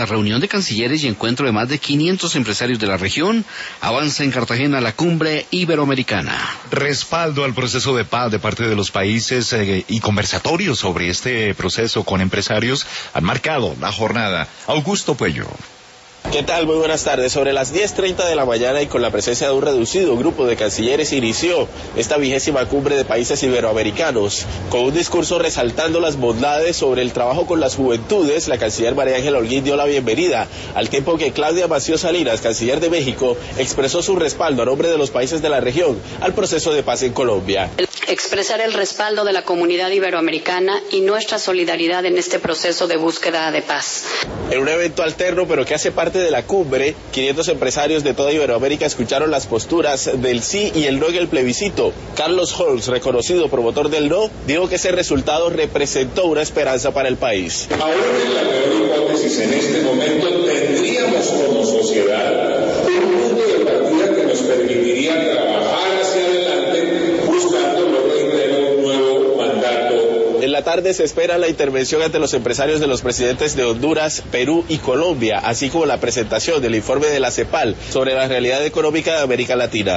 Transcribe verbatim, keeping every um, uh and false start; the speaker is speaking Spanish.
La reunión de cancilleres y encuentro de más de quinientos empresarios de la región avanza en Cartagena la cumbre iberoamericana. Respaldo al proceso de paz de parte de los países eh, y conversatorios sobre este proceso con empresarios han marcado la jornada. Augusto Puello. ¿Qué tal? Muy buenas tardes. Sobre las diez treinta de la mañana y con la presencia de un reducido grupo de cancilleres inició esta vigésima cumbre de países iberoamericanos. Con un discurso resaltando las bondades sobre el trabajo con las juventudes, la canciller María Ángela Holguín dio la bienvenida, al tiempo que Claudia Massieu Salinas, canciller de México, expresó su respaldo a nombre de los países de la región al proceso de paz en Colombia. Expresar el respaldo de la comunidad iberoamericana y nuestra solidaridad en este proceso de búsqueda de paz. En un evento alterno, pero que hace parte de la cumbre, quinientos empresarios de toda Iberoamérica escucharon las posturas del sí y el no en el plebiscito. Carlos Holz, reconocido promotor del no, dijo que ese resultado representó una esperanza para el país. Aún en la peor hipótesis, en este momento tendríamos como sociedad un punto de partida que nos permitiría trabajar hacia adelante buscando, lo reitero, un nuevo mandato. En la tarde se espera la intervención ante los empresarios de los presidentes de Honduras, Perú y Colombia, así como la presentación del informe de la CEPAL sobre la realidad económica de América Latina.